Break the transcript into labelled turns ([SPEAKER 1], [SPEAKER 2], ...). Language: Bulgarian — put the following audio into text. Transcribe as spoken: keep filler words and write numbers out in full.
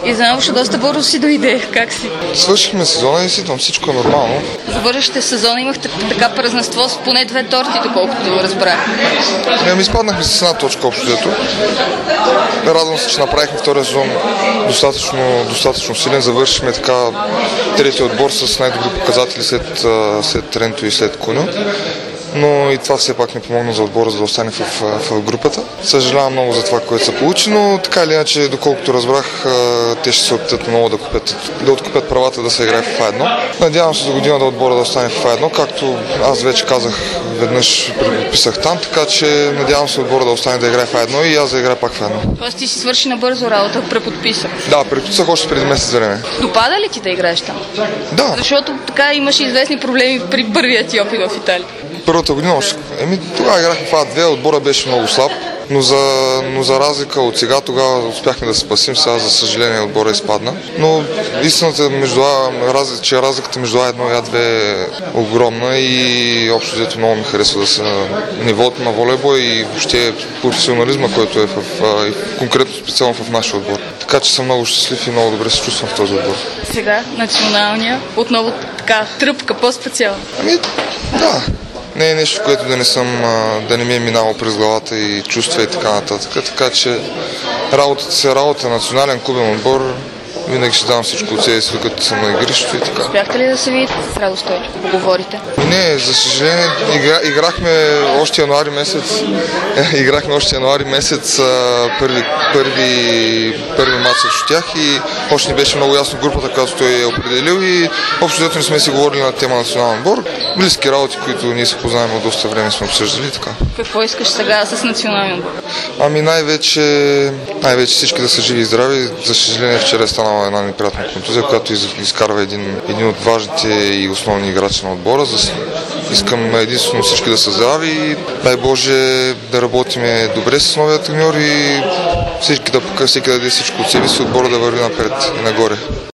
[SPEAKER 1] Изненадващо доста бързо си дойде. Как си?
[SPEAKER 2] Свършихме сезона и си там всичко е нормално.
[SPEAKER 1] Завършихте сезона, имахте така празненство с поне две торти, доколкото разбрах.
[SPEAKER 2] Не, ми изпаднахме с една точка общо взето. Радвам се, че направихме втория сезон достатъчно, достатъчно силен. Завършихме така третия отбор с най-добри показатели след, след Тренто и след Куньо. Но и това все пак не помогна за отбора, за да остане в, в, в групата. Съжалявам много за това, което се получи, но така или иначе, доколкото разбрах, те ще се опитат много да, купят, да откупят правата да се играе в Фа едно. Надявам се до година да отбора да остане в Фа едно, както аз вече казах, веднъж преподписах там, така че надявам се отбора да остане да играе в Фа едно и аз да играя пак в Фа едно.
[SPEAKER 1] Тоест ти си свърши набързо работа, преподписа?
[SPEAKER 2] Да, преподписах още преди месец време.
[SPEAKER 1] Допада ли ти да играеш там?
[SPEAKER 2] Да.
[SPEAKER 1] Защото така имаше известни проблеми при първият ти опит в Италия.
[SPEAKER 2] Първата година още. Еми, тогава играх в А две, отбора беше много слаб, но за, но за разлика от сега, тогава успяхме да се спасим, сега за съжаление отбора изпадна. Но истината между А, раз, че разликата между А едно и А две е огромна и общо взето много ми харесва да са нивото на волейбол и въобще професионализма, който е в, в, конкретно специално в нашия отбор. Така че съм много щастлив и много добре се чувствам в този отбор.
[SPEAKER 1] Сега националния, отново така тръпка по-специално.
[SPEAKER 2] Ами, да. Не е нещо, което да не съм, да не ми е минало през главата и чувства и така нататък. Така че работата си е работа, национален клубен отбор, винаги ще давам всичко от себе си, докато съм на игрището и така.
[SPEAKER 1] Успяхте ли да се видите с Радо Стойчев, да поговорите?
[SPEAKER 2] Не, за съжаление, игра, играхме още януари месец, играхме още януари месец първи, първи, първи матч срещу тях и още не беше много ясно групата, която той е определил и общо взето не сме си говорили на тема национален отбор. Близки работи, които ние се познаем от доста време, сме обсъждали така.
[SPEAKER 1] Какво искаш сега с национален отбор?
[SPEAKER 2] Ами най-вече, най-вече всички да са живи и здрави. За съжаление вчера е станала една неприятна контузия, която изкарва един, един от важните и основни играчи на отбора. Искам единствено всички да са здрави и дай Боже да работиме добре с новия треньор и всички да, всеки да даде всичко от себе си, отбора да върви напред и нагоре.